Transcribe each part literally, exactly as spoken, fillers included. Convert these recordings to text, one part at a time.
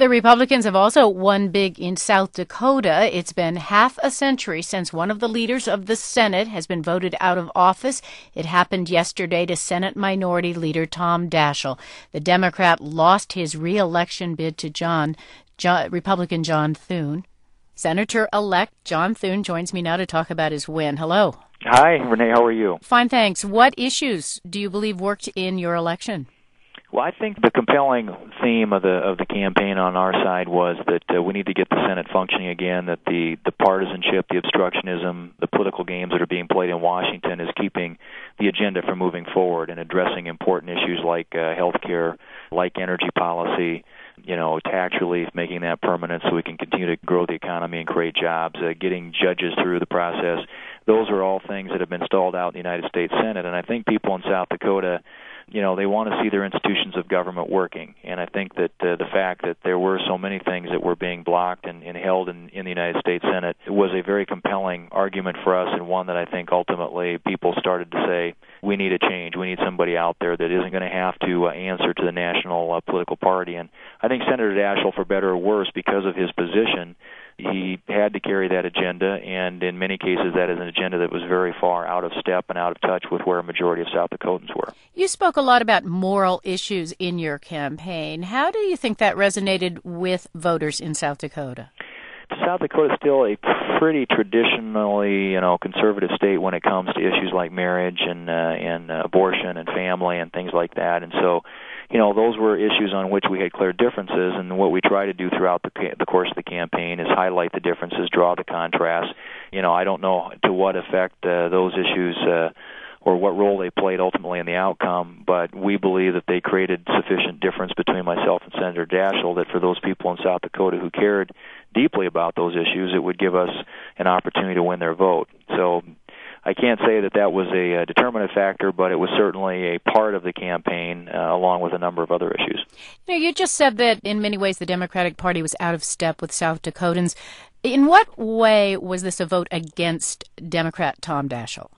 The Republicans have also won big in South Dakota. It's been half a century since one of the leaders of the Senate has been voted out of office. It happened yesterday to Senate Minority Leader Tom Daschle. The Democrat lost his re-election bid to John, John Republican John Thune. Senator-elect John Thune joins me now to talk about his win. Hello. Hi, Renee. How are you? Fine, thanks. What issues do you believe worked in your election? Well, I think the compelling theme of the of the campaign on our side was that uh, we need to get the Senate functioning again, that the, the partisanship, the obstructionism, the political games that are being played in Washington is keeping the agenda from moving forward and addressing important issues like uh, health care, like energy policy, you know, tax relief, making that permanent so we can continue to grow the economy and create jobs, uh, getting judges through the process. Those are all things that have been stalled out in the United States Senate, and I think people in South Dakota, you know, they want to see their institutions of government working. And I think that uh, the fact that there were so many things that were being blocked and, and held in, in the United States Senate was a very compelling argument for us, and one that I think ultimately people started to say, we need a change. We need somebody out there that isn't going to have to uh, answer to the national uh, political party. And I think Senator Daschle, for better or worse, because of his position, he had to carry that agenda, and in many cases that is an agenda that was very far out of step and out of touch with where a majority of South Dakotans were. You spoke a lot about moral issues in your campaign. How do you think that resonated with voters in South Dakota? South Dakota is still a pretty traditionally, you know, conservative state when it comes to issues like marriage and uh, and uh, abortion and family and things like that. And so, you know, those were issues on which we had clear differences. And what we try to do throughout the the course of the campaign is highlight the differences, draw the contrast. You know, I don't know to what effect uh, those issues Uh, or what role they played ultimately in the outcome, but we believe that they created sufficient difference between myself and Senator Daschle that for those people in South Dakota who cared deeply about those issues, it would give us an opportunity to win their vote. So I can't say that that was a, a determinative factor, but it was certainly a part of the campaign, uh, along with a number of other issues. You know, you just said that in many ways the Democratic Party was out of step with South Dakotans. In what way was this a vote against Democrat Tom Daschle?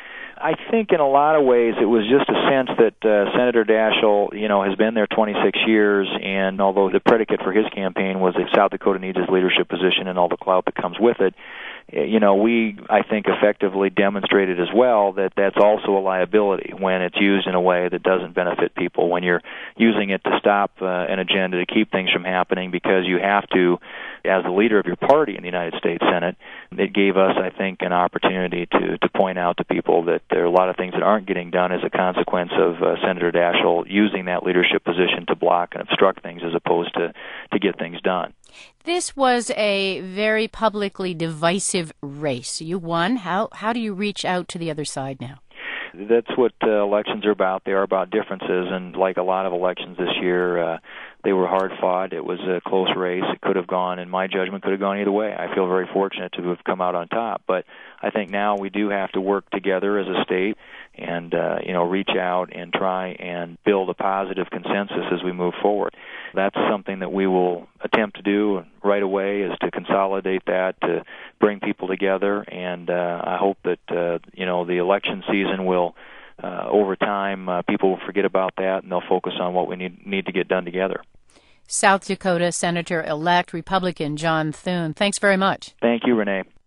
I think in a lot of ways it was just a sense that uh, Senator Daschle, you know, has been there twenty-six years, and although the predicate for his campaign was if South Dakota needs his leadership position and all the clout that comes with it, you know, we, I think, effectively demonstrated as well that that's also a liability when it's used in a way that doesn't benefit people, when you're using it to stop uh, an agenda, to keep things from happening because you have to, as the leader of your party in the United States Senate. It gave us, I think, an opportunity to, to point out to people that there are a lot of things that aren't getting done as a consequence of uh, Senator Daschle using that leadership position to block and obstruct things as opposed to, to get things done. This was a very publicly divisive race. You won. How how do you reach out to the other side now? That's what uh, elections are about. They are about differences, and like a lot of elections this year, uh, they were hard fought. It was a close race. It could have gone, in my judgment, could have gone either way. I feel very fortunate to have come out on top, but I think now we do have to work together as a state and uh, you know, reach out and try and build a positive consensus as we move forward. That's something that we will attempt to do right away, is to consolidate that, to bring people together, and uh, I hope that uh, you know, the election season will, uh, over time, uh, people will forget about that and they'll focus on what we need need to get done together. South Dakota Senator-elect Republican John Thune, thanks very much. Thank you, Renee.